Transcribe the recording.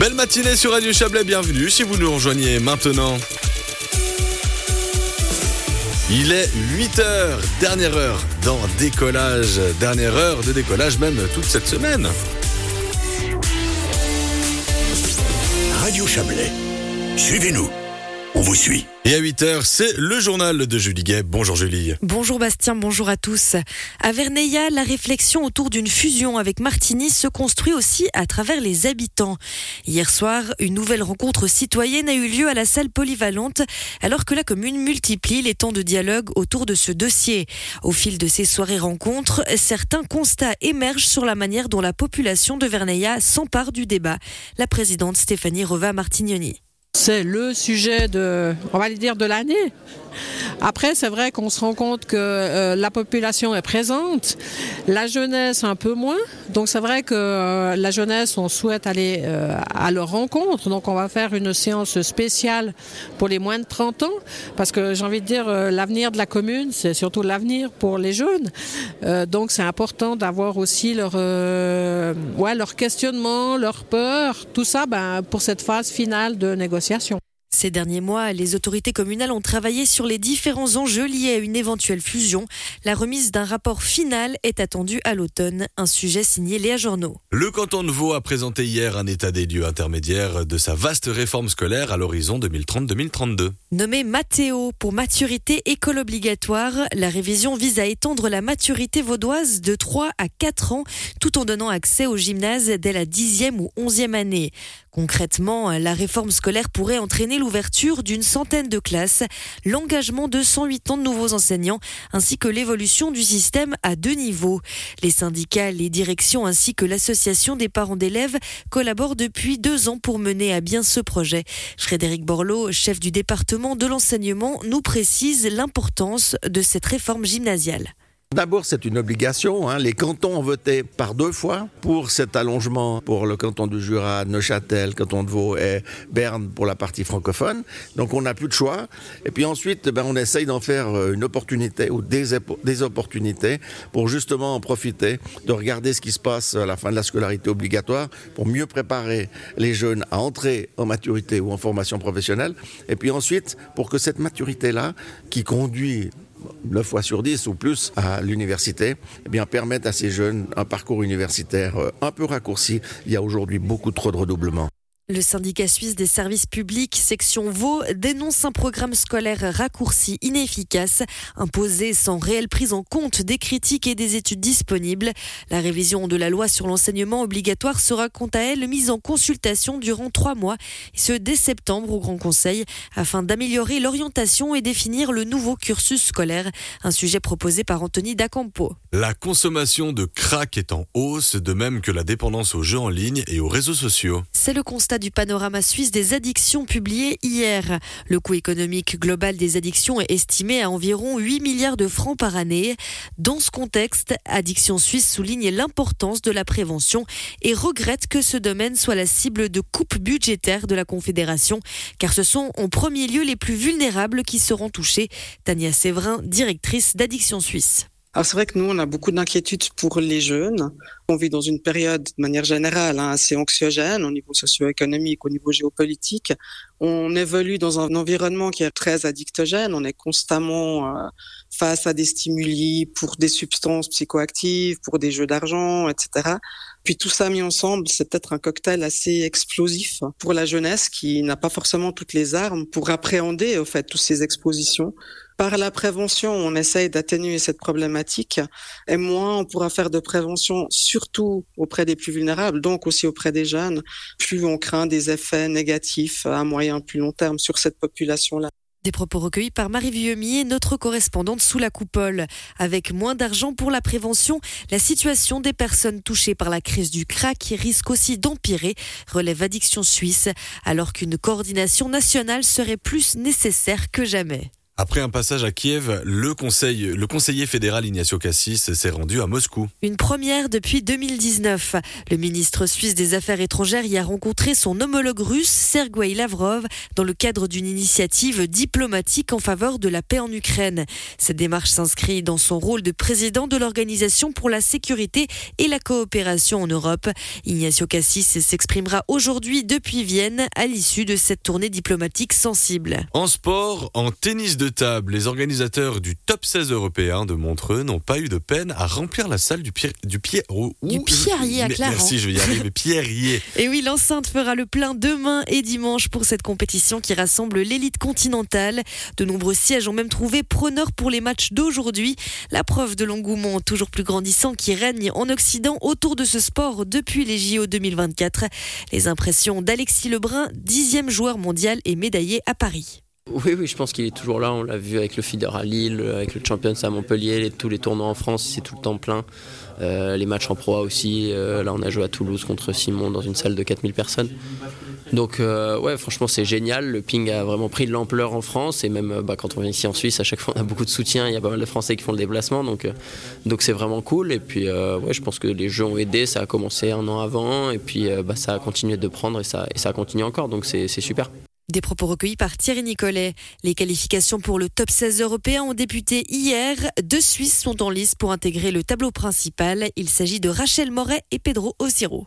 Belle matinée sur Radio Chablais, bienvenue si vous nous rejoignez maintenant. Il est 8h, dernière heure dans Décollage, dernière heure de décollage même toute cette semaine. Radio Chablais, suivez-nous, on vous suit. Et à 8h, c'est le journal de Julie Guay. Bonjour Julie. Bonjour Bastien, bonjour à tous. À Verneilla, la réflexion autour d'une fusion avec Martigny se construit aussi à travers les habitants. Hier soir, une nouvelle rencontre citoyenne a eu lieu à la salle polyvalente, alors que la commune multiplie les temps de dialogue autour de ce dossier. Au fil de ces soirées-rencontres, certains constats émergent sur la manière dont la population de Verneilla s'empare du débat. La présidente Stéphanie Reva-Martignoni. C'est le sujet de l'année. Après, c'est vrai qu'on se rend compte que la population est présente, la jeunesse un peu moins. Donc c'est vrai que la jeunesse, on souhaite aller à leur rencontre. Donc on va faire une séance spéciale pour les moins de 30 ans. Parce que j'ai envie de dire, l'avenir de la commune, c'est surtout l'avenir pour les jeunes. Donc c'est important d'avoir aussi leur questionnement, leur peur, tout ça pour cette phase finale de négociation. Ces derniers mois, les autorités communales ont travaillé sur les différents enjeux liés à une éventuelle fusion. La remise d'un rapport final est attendue à l'automne, un sujet signé Léa Journeau. Le canton de Vaud a présenté hier un état des lieux intermédiaire de sa vaste réforme scolaire à l'horizon 2030-2032. Nommé Mathéo pour maturité école obligatoire, la révision vise à étendre la maturité vaudoise de 3 à 4 ans, tout en donnant accès au gymnase dès la 10e ou 11e année. Concrètement, la réforme scolaire pourrait entraîner l'ouverture d'une centaine de classes, l'engagement de 108 ans de nouveaux enseignants, ainsi que l'évolution du système à 2 niveaux. Les syndicats, les directions ainsi que l'association des parents d'élèves collaborent depuis 2 ans pour mener à bien ce projet. Frédéric Borloo, chef du département de l'enseignement, nous précise l'importance de cette réforme gymnasiale. D'abord, c'est une obligation. Les cantons ont voté par 2 fois pour cet allongement pour le canton du Jura, Neuchâtel, canton de Vaud et Berne pour la partie francophone. Donc, on n'a plus de choix. Et puis ensuite, on essaye d'en faire une opportunité ou des opportunités pour justement en profiter, de regarder ce qui se passe à la fin de la scolarité obligatoire pour mieux préparer les jeunes à entrer en maturité ou en formation professionnelle. Et puis ensuite, pour que cette maturité-là, qui conduit 9 fois sur 10 ou plus à l'université, permettent à ces jeunes un parcours universitaire un peu raccourci. Il y a aujourd'hui beaucoup trop de redoublements. Le syndicat suisse des services publics, section Vaud, dénonce un programme scolaire raccourci, inefficace, imposé sans réelle prise en compte des critiques et des études disponibles. La révision de la loi sur l'enseignement obligatoire sera quant à elle mise en consultation durant 3 mois, et ce dès septembre au Grand Conseil, afin d'améliorer l'orientation et définir le nouveau cursus scolaire, un sujet proposé par Anthony Dacampo. La consommation de crack est en hausse, de même que la dépendance aux jeux en ligne et aux réseaux sociaux. C'est le constat du panorama suisse des addictions publié hier. Le coût économique global des addictions est estimé à environ 8 milliards de francs par année. Dans ce contexte, Addictions Suisse souligne l'importance de la prévention et regrette que ce domaine soit la cible de coupes budgétaires de la Confédération, car ce sont en premier lieu les plus vulnérables qui seront touchés. Tania Séverin, directrice d'Addictions Suisse. Alors c'est vrai que nous, on a beaucoup d'inquiétudes pour les jeunes. On vit dans une période, de manière générale, assez anxiogène au niveau socio-économique, au niveau géopolitique. On évolue dans un environnement qui est très addictogène. On est constamment face à des stimuli pour des substances psychoactives, pour des jeux d'argent, etc. Puis tout ça mis ensemble, c'est peut-être un cocktail assez explosif pour la jeunesse qui n'a pas forcément toutes les armes pour appréhender, au fait, toutes ces expositions. Par la prévention, on essaye d'atténuer cette problématique et moins on pourra faire de prévention, surtout auprès des plus vulnérables, donc aussi auprès des jeunes, plus on craint des effets négatifs à moyen, plus long terme sur cette population-là. Des propos recueillis par Marie Vieumier, notre correspondante sous la coupole. Avec moins d'argent pour la prévention, la situation des personnes touchées par la crise du crack risque aussi d'empirer, relève Addictions Suisse, alors qu'une coordination nationale serait plus nécessaire que jamais. Après un passage à Kiev, le conseiller fédéral Ignacio Cassis s'est rendu à Moscou. Une première depuis 2019. Le ministre suisse des Affaires étrangères y a rencontré son homologue russe, Sergueï Lavrov, dans le cadre d'une initiative diplomatique en faveur de la paix en Ukraine. Cette démarche s'inscrit dans son rôle de président de l'Organisation pour la sécurité et la coopération en Europe. Ignacio Cassis s'exprimera aujourd'hui depuis Vienne à l'issue de cette tournée diplomatique sensible. En sport, en tennis de table, les organisateurs du top 16 européen de Montreux n'ont pas eu de peine à remplir la salle du Pierrier à Clarence. Merci, je vais y arriver, Pierrier. Et oui, l'enceinte fera le plein demain et dimanche pour cette compétition qui rassemble l'élite continentale. De nombreux sièges ont même trouvé preneur pour les matchs d'aujourd'hui. La preuve de l'engouement toujours plus grandissant qui règne en Occident autour de ce sport depuis les JO 2024. Les impressions d'Alexis Lebrun, 10e joueur mondial et médaillé à Paris. Oui, je pense qu'il est toujours là. On l'a vu avec le feeder à Lille, avec le Champions à Montpellier, tous les tournois en France, c'est tout le temps plein. Les matchs en Pro A aussi. Là, on a joué à Toulouse contre Simon dans une salle de 4000 personnes. Donc, franchement, c'est génial. Le ping a vraiment pris de l'ampleur en France. Et même quand on vient ici en Suisse, à chaque fois, on a beaucoup de soutien. Il y a pas mal de Français qui font le déplacement. Donc c'est vraiment cool. Et puis, je pense que les jeux ont aidé. Ça a commencé un an avant. Et puis, ça a continué de prendre et ça continue encore. Donc, c'est super. Des propos recueillis par Thierry Nicolet. Les qualifications pour le top 16 européen ont débuté hier. 2 Suisses sont en lice pour intégrer le tableau principal. Il s'agit de Rachel Moret et Pedro Osiro.